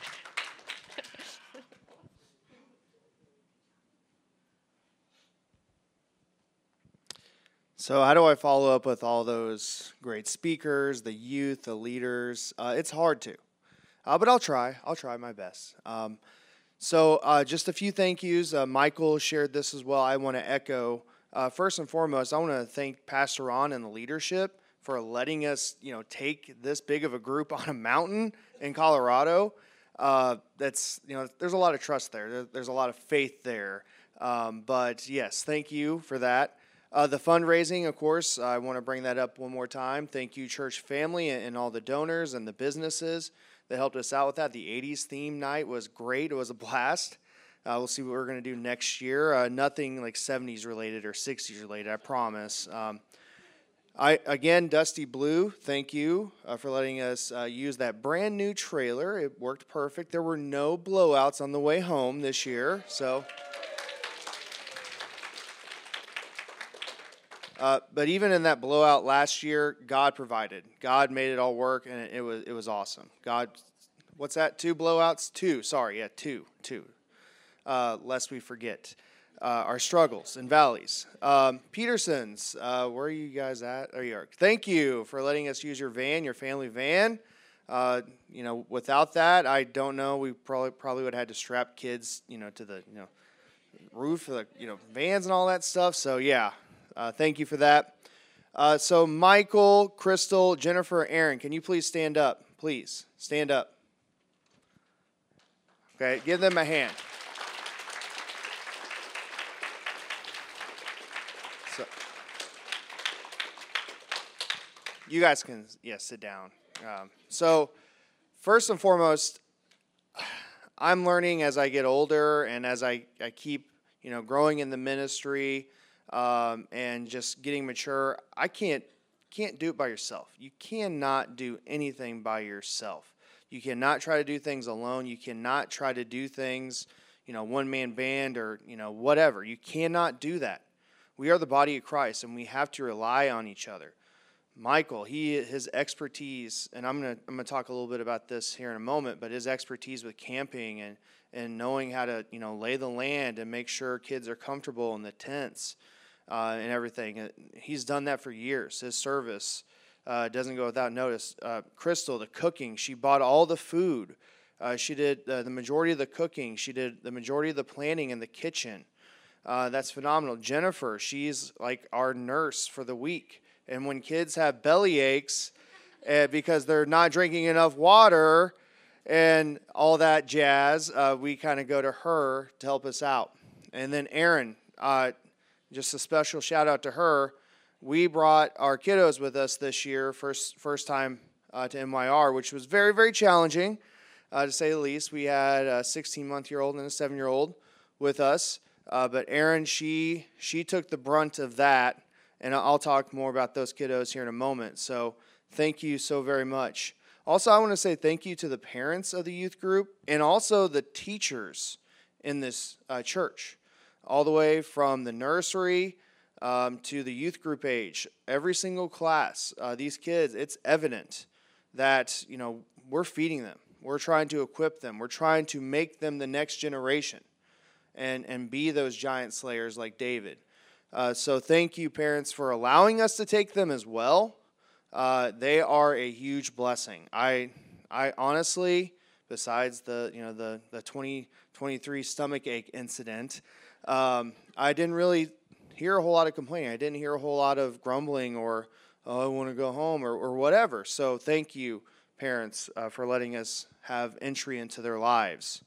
So how do I follow up with all those great speakers, the youth, the leaders? It's hard to, but I'll try. I'll try my best. So just a few thank yous. Michael shared this as well. I want to echo. First and foremost, I want to thank Pastor Ron and the leadership for letting us, take this big of a group on a mountain in Colorado. That's, there's a lot of trust there. There's a lot of faith there. But yes, thank you for that. The fundraising, of course, I want to bring that up one more time. Thank you, church family, and all the donors and the businesses that helped us out with that. The 80s theme night was great. It was a blast. We'll see what we're going to do next year. Nothing like 70s related or 60s related, I promise. Again, Dusty Blue, thank you for letting us use that brand new trailer. It worked perfect. There were no blowouts on the way home this year, so. But even in that blowout last year, God provided. God made it all work, and it was awesome. God, what's that? 2 blowouts? 2. Sorry, yeah, 2. Lest we forget our struggles and valleys. Petersons, where are you guys at? There you are. Thank you for letting us use your van, your family van. Without that, I don't know. We probably would have had to strap kids, to the roof of the vans and all that stuff. So yeah, thank you for that. So Michael, Crystal, Jennifer, Aaron, can you please stand up? Please stand up. Okay, give them a hand. You guys can, sit down. So first and foremost, I'm learning as I get older and as I keep, growing in the ministry and just getting mature. I can't do it by yourself. You cannot do anything by yourself. You cannot try to do things alone. You cannot try to do things, one-man band or, whatever. You cannot do that. We are the body of Christ, and we have to rely on each other. Michael, his expertise, and I'm gonna talk a little bit about this here in a moment, but his expertise with camping and knowing how to lay the land and make sure kids are comfortable in the tents and everything. He's done that for years. His service doesn't go without notice. Crystal, the cooking, she bought all the food. She did the majority of the cooking. She did the majority of the planning in the kitchen. That's phenomenal. Jennifer, she's like our nurse for the week. And when kids have belly aches because they're not drinking enough water and all that jazz, we kind of go to her to help us out. And then Erin, just a special shout out to her. we brought our kiddos with us this year, first time to NYR, which was very, very challenging, to say the least. We had a 16-month-old and a 7-year-old with us, but Erin, she took the brunt of that, and I'll talk more about those kiddos here in a moment. So thank you so very much. Also, I want to say thank you to the parents of the youth group and also the teachers in this church, all the way from the nursery to the youth group age. Every single class, these kids, it's evident that, we're feeding them. We're trying to equip them. We're trying to make them the next generation and be those giant slayers like David. So thank you, parents, for allowing us to take them as well. They are a huge blessing. I honestly, besides the 2023 stomachache incident, I didn't really hear a whole lot of complaining. I didn't hear a whole lot of grumbling or, oh, I want to go home or whatever. So thank you, parents, for letting us have entry into their lives.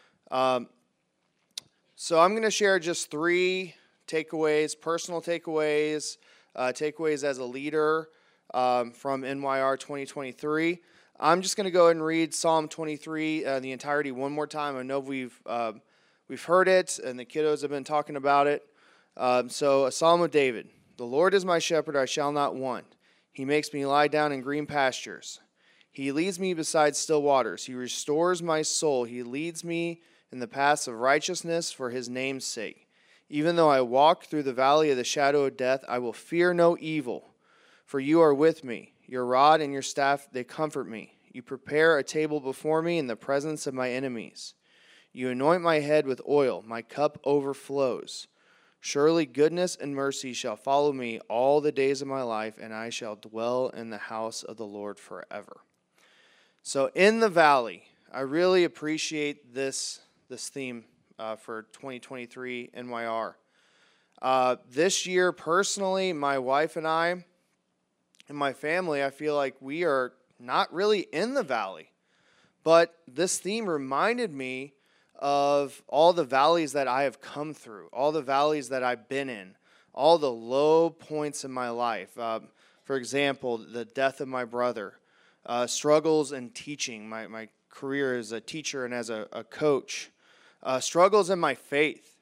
So I'm going to share just 3 takeaways, personal takeaways, takeaways as a leader from NYR 2023. I'm just going to go ahead and read Psalm 23, the entirety one more time. I know we've heard it, and the kiddos have been talking about it. So a Psalm of David. The Lord is my shepherd, I shall not want. He makes me lie down in green pastures. He leads me beside still waters. He restores my soul. He leads me in the paths of righteousness for his name's sake. Even though I walk through the valley of the shadow of death, I will fear no evil, for you are with me. Your rod and your staff, they comfort me. You prepare a table before me in the presence of my enemies. You anoint my head with oil. My cup overflows. Surely goodness and mercy shall follow me all the days of my life, and I shall dwell in the house of the Lord forever. So in the valley, I really appreciate this theme for 2023 NYR. This year, personally, my wife and I and my family, I feel like we are not really in the valley. But this theme reminded me of all the valleys that I have come through, all the valleys that I've been in, all the low points in my life. For example, the death of my brother, struggles in teaching, my career as a teacher and as a coach, struggles in my faith.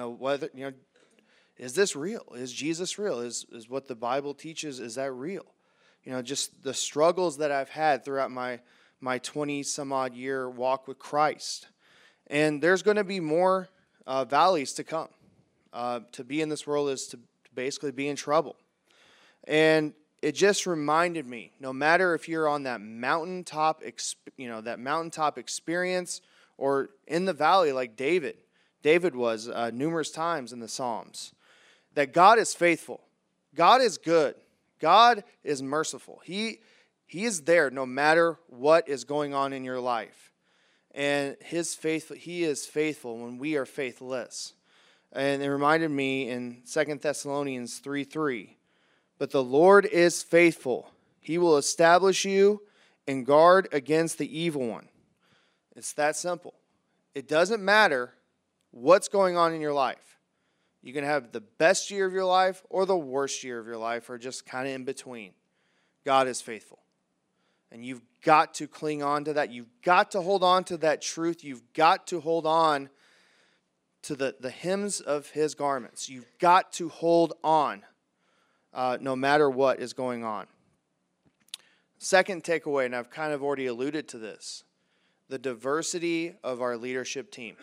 Is this real? Is Jesus real? Is what the Bible teaches, is that real? Just the struggles that I've had throughout my 20-some-odd year walk with Christ. And there's going to be more valleys to come. To be in this world is to basically be in trouble. And it just reminded me, no matter if you're on that mountaintop experience or in the valley like David was numerous times in the Psalms, that God is faithful. God is good. God is merciful. He is there no matter what is going on in your life. And He is faithful when we are faithless. And it reminded me in 2 Thessalonians 3:3, but the Lord is faithful. He will establish you and guard against the evil one. It's that simple. It doesn't matter what's going on in your life. You can have the best year of your life or the worst year of your life or just kind of in between. God is faithful. And you've got to cling on to that. You've got to hold on to that truth. You've got to hold on to the hems of His garments. You've got to hold on no matter what is going on. Second takeaway, and I've kind of already alluded to this, the diversity of our leadership team.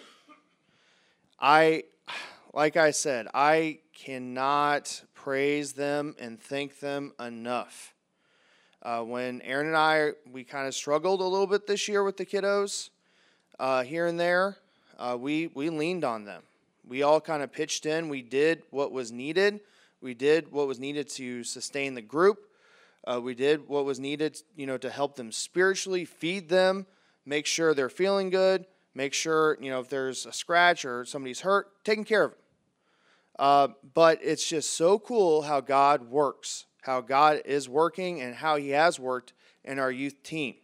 Like I said, I cannot praise them and thank them enough. When Erin and we kind of struggled a little bit this year with the kiddos here and there, we leaned on them. We all kind of pitched in. We did what was needed. We did what was needed to sustain the group. We did what was needed, to help them spiritually, feed them, make sure they're feeling good, make sure, if there's a scratch or somebody's hurt, taking care of them. But it's just so cool how God works, how God is working and how He has worked in our youth team.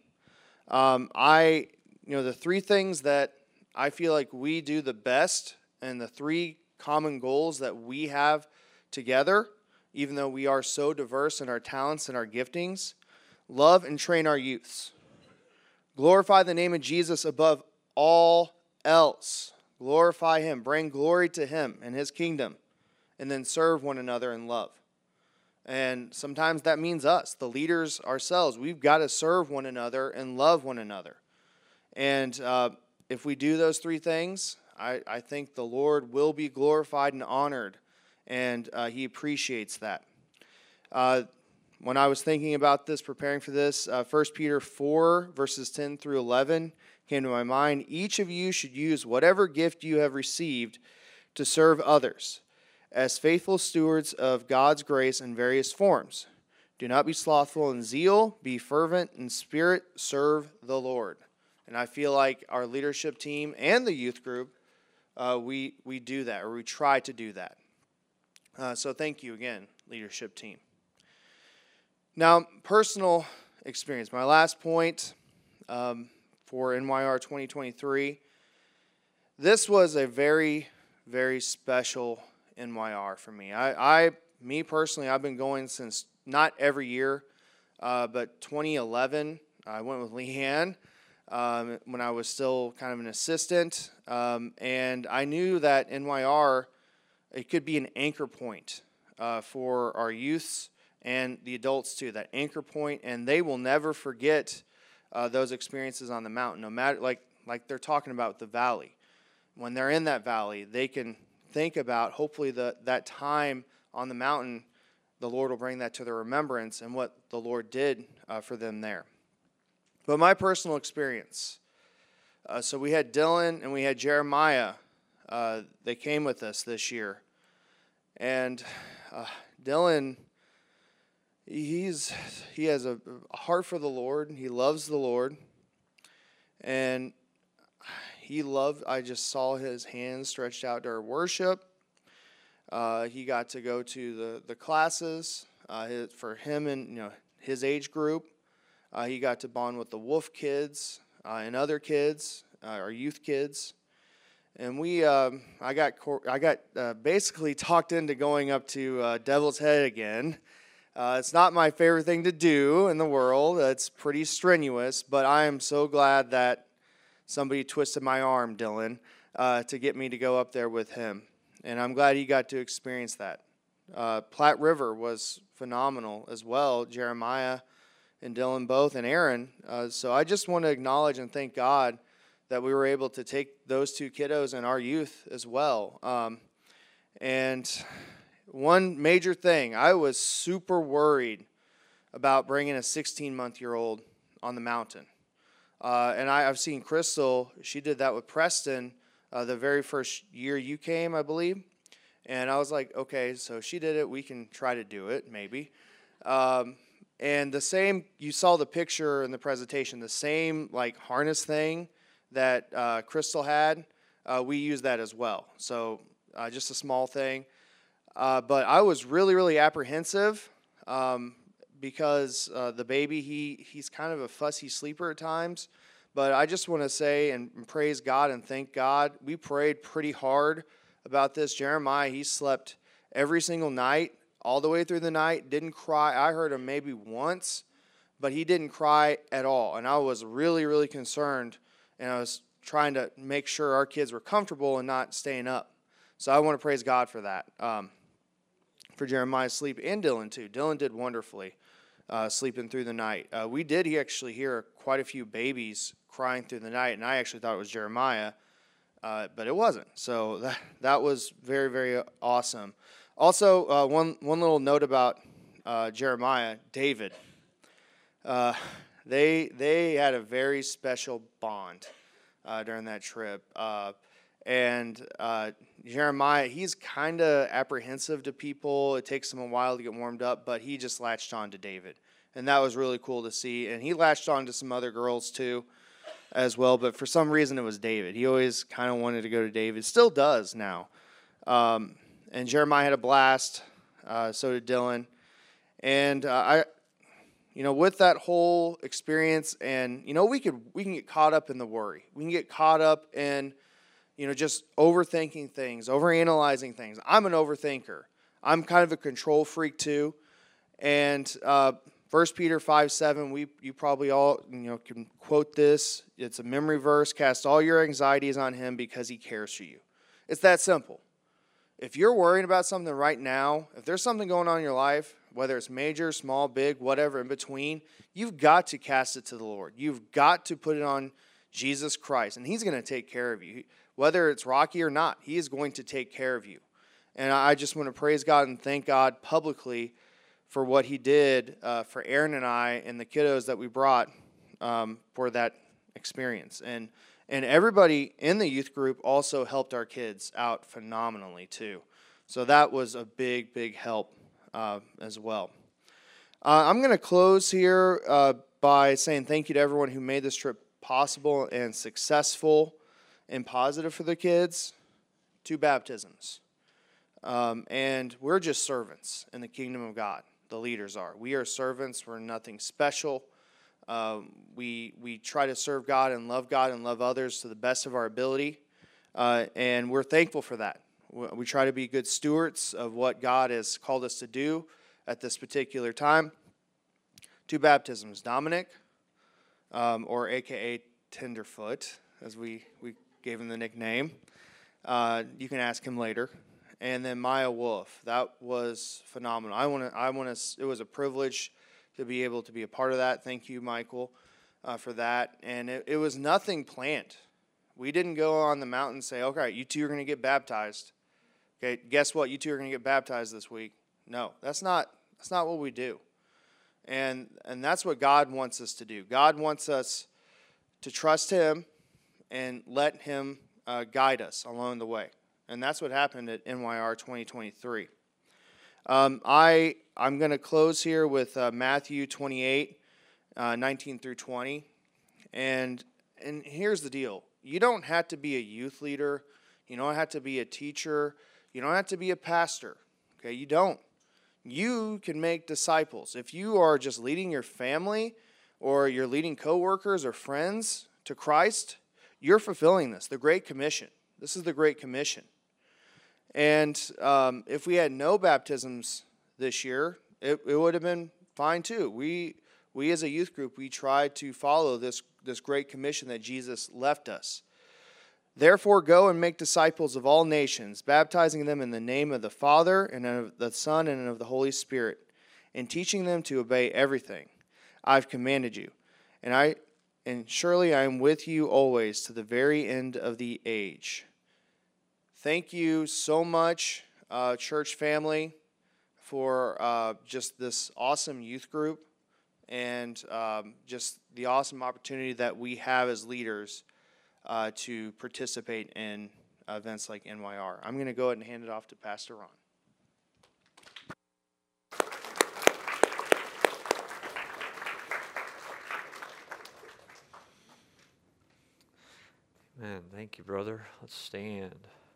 The 3 things that I feel like we do the best and the 3 common goals that we have together even though we are so diverse in our talents and our giftings, love and train our youths. Glorify the name of Jesus above all else. Glorify him. Bring glory to him and his kingdom. And then serve one another in love. And sometimes that means us, the leaders ourselves. We've got to serve one another and love one another. And if we do those three things, I think the Lord will be glorified and honored. And he appreciates that. When I was thinking about this, preparing for this, 1 Peter 4, verses 10 through 11 came to my mind. Each of you should use whatever gift you have received to serve others, as faithful stewards of God's grace in various forms. Do not be slothful in zeal, be fervent in spirit, serve the Lord. And I feel like our leadership team and the youth group, we do that, or we try to do that. So thank you again, leadership team. Now, personal experience. My last point for NYR 2023. This was a very, very special NYR for me. Me personally, I've been going since not every year, but 2011. I went with Leanne when I was still kind of an assistant, and I knew that NYR, it could be an anchor point for our youths and the adults too, that anchor point, and they will never forget those experiences on the mountain, no matter, like they're talking about the valley. When they're in that valley, they can think about, hopefully, that time on the mountain, the Lord will bring that to their remembrance and what the Lord did for them there. But my personal experience, so we had Dylan and we had Jeremiah. They came with us this year. And Dylan, he has a heart for the Lord. He loves the Lord. And I just saw his hands stretched out during worship. He got to go to the classes for him and his age group. He got to bond with the Wolf kids and other kids, our youth kids. And I got basically talked into going up to Devil's Head again. It's not my favorite thing to do in the world. It's pretty strenuous, but I am so glad that somebody twisted my arm, Dylan, to get me to go up there with him. And I'm glad he got to experience that. Platte River was phenomenal as well. Jeremiah and Dylan both, and Aaron. So I just want to acknowledge and thank God that we were able to take those two kiddos and our youth as well. And one major thing, I was super worried about bringing a 16-month-old on the mountain. And I've seen Crystal, she did that with Preston the very first year you came, I believe. And I was like, okay, so she did it, we can try to do it, maybe. And the same, you saw the picture in the presentation, the same harness thing that Crystal had, we use that as well. So just a small thing. But I was really, really apprehensive because the baby, he's kind of a fussy sleeper at times. But I just want to say and praise God and thank God. We prayed pretty hard about this. Jeremiah, he slept every single night, all the way through the night, didn't cry. I heard him maybe once, but he didn't cry at all. And I was really, really concerned, and I was trying to make sure our kids were comfortable and not staying up. So I want to praise God for that, for Jeremiah's sleep, and Dylan too. Dylan did wonderfully sleeping through the night. We did actually hear quite a few babies crying through the night, and I actually thought it was Jeremiah, but it wasn't. So that was very, very awesome. Also, one little note about Jeremiah, David. They had a very special bond during that trip. And Jeremiah, he's kind of apprehensive to people. It takes him a while to get warmed up, but he just latched on to David. And that was really cool to see. And he latched on to some other girls too as well, but for some reason it was David. He always kind of wanted to go to David. Still does now. And Jeremiah had a blast. So did Dylan. And with that whole experience, and we can get caught up in the worry. We can get caught up in just overthinking things, overanalyzing things. I'm an overthinker. I'm kind of a control freak too. And 1 Peter 5:7, you probably all can quote this. It's a memory verse. Cast all your anxieties on him because he cares for you. It's that simple. If you're worrying about something right now, if there's something going on in your life, whether it's major, small, big, whatever in between, you've got to cast it to the Lord. You've got to put it on Jesus Christ, and he's going to take care of you. Whether it's rocky or not, he is going to take care of you. And I just want to praise God and thank God publicly for what he did for Aaron and I and the kiddos that we brought for that experience. And everybody in the youth group also helped our kids out phenomenally too. So that was a big, big help as well. I'm going to close here by saying thank you to everyone who made this trip possible and successful and positive for the kids. 2 baptisms. And we're just servants in the kingdom of God. The leaders are. We are servants. We're nothing special. We try to serve God and love others to the best of our ability. And we're thankful for that. We try to be good stewards of what God has called us to do at this particular time. 2 baptisms. Dominic, or a.k.a. Tenderfoot, as we gave him the nickname. You can ask him later. And then Maya Wolf. That was phenomenal. It was a privilege to be able to be a part of that. Thank you, Michael, for that. And it was nothing planned. We didn't go on the mountain and say, okay, you two are going to get baptized. Okay, guess what? You two are going to get baptized this week. No, that's not what we do. And that's what God wants us to do. God wants us to trust him and let him guide us along the way. And that's what happened at NYR 2023. I'm going to close here with Matthew 28, 19 through 20. And here's the deal. You don't have to be a youth leader. You don't have to be a teacher. You don't have to be a pastor. Okay, you don't. You can make disciples. If you are just leading your family or you're leading coworkers or friends to Christ, you're fulfilling this, the Great Commission. This is the Great Commission. And if we had no baptisms this year, it would have been fine too. We as a youth group, we tried to follow this Great Commission that Jesus left us. Therefore, go and make disciples of all nations, baptizing them in the name of the Father and of the Son and of the Holy Spirit, and teaching them to obey everything I've commanded you. And surely I am with you always to the very end of the age. Thank you so much, church family, for just this awesome youth group and just the awesome opportunity that we have as leaders to participate in events like NYR. I'm going to go ahead and hand it off to Pastor Ron. Man, thank you, brother. Let's stand.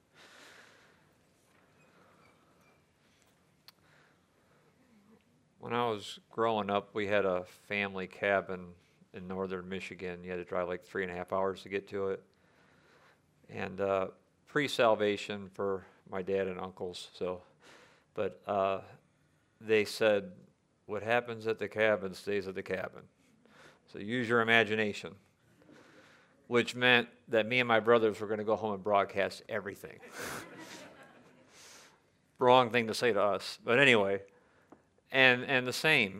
When I was growing up, we had a family cabin in northern Michigan. You had to drive like 3.5 hours to get to it. And pre-salvation for my dad and uncles. But they said, what happens at the cabin stays at the cabin. So use your imagination. Which meant that me and my brothers were going to go home and broadcast everything. Wrong thing to say to us. But anyway, and the same,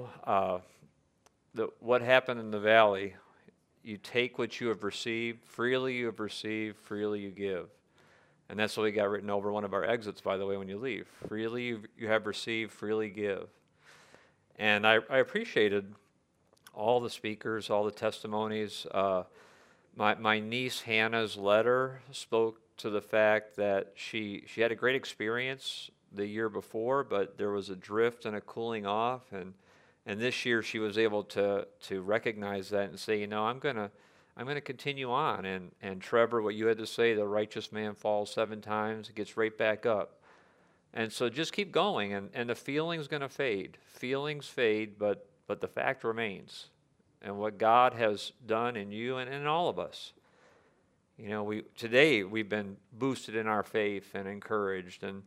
what happened in the valley, you take what you have received, freely you have received, freely you give. And that's what we got written over one of our exits, by the way, when you leave. Freely you have received, freely give. And I appreciated all the speakers, all the testimonies. My niece Hannah's letter spoke to the fact that she had a great experience the year before, but there was a drift and a cooling off, and this year she was able to recognize that and say, I'm gonna continue on. And Trevor, what you had to say, the righteous man falls 7 times, gets right back up. And so just keep going, and the feeling's gonna fade. Feelings fade, but the fact remains. And what God has done in you and in all of us. Today we've been boosted in our faith and encouraged,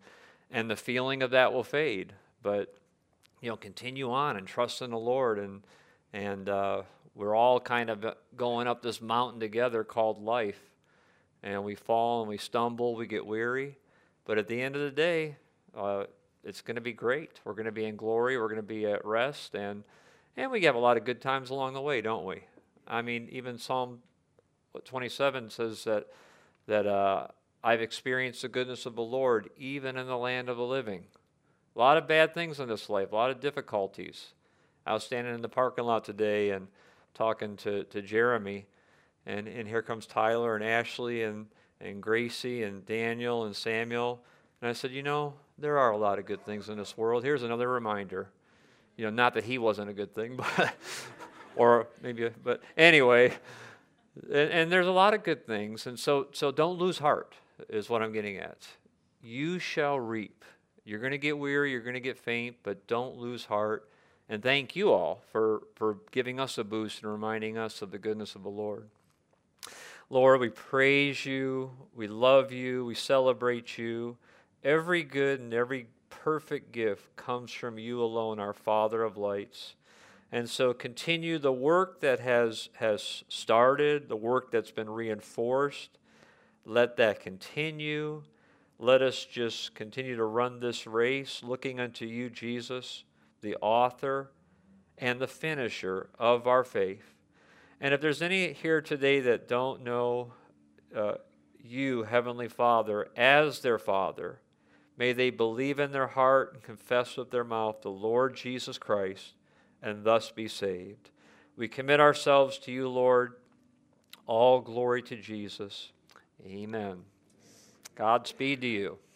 and the feeling of that will fade. But, continue on and trust in the Lord, and we're all kind of going up this mountain together called life. And we fall and we stumble, we get weary. But at the end of the day, it's going to be great. We're going to be in glory. We're going to be at rest. And we have a lot of good times along the way, don't we? I mean, even Psalm 27 says that I've experienced the goodness of the Lord even in the land of the living. A lot of bad things in this life, a lot of difficulties. I was standing in the parking lot today and talking to Jeremy, and here comes Tyler and Ashley and Gracie and Daniel and Samuel. And I said, there are a lot of good things in this world. Here's another reminder. Not that he wasn't a good thing, but but anyway. And there's a lot of good things. And so don't lose heart is what I'm getting at. You shall reap. You're going to get weary, you're going to get faint, but don't lose heart. And thank you all for giving us a boost and reminding us of the goodness of the Lord. Lord, we praise you, we love you, we celebrate you. Every good and every perfect gift comes from you alone, our Father of lights. And so continue the work that has started, the work that's been reinforced. Let that continue. Let us just continue to run this race, looking unto you, Jesus, the author and the finisher of our faith. And if there's any here today that don't know you, Heavenly Father, as their Father, may they believe in their heart and confess with their mouth the Lord Jesus Christ and thus be saved. We commit ourselves to you, Lord. All glory to Jesus. Amen. Godspeed to you.